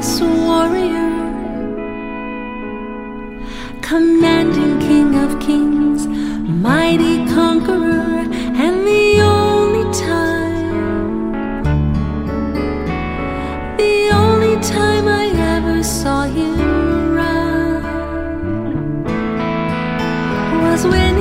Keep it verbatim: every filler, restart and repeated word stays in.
fierce warrior, commanding King of Kings, mighty conqueror, and the only time, the only time I ever saw him run was when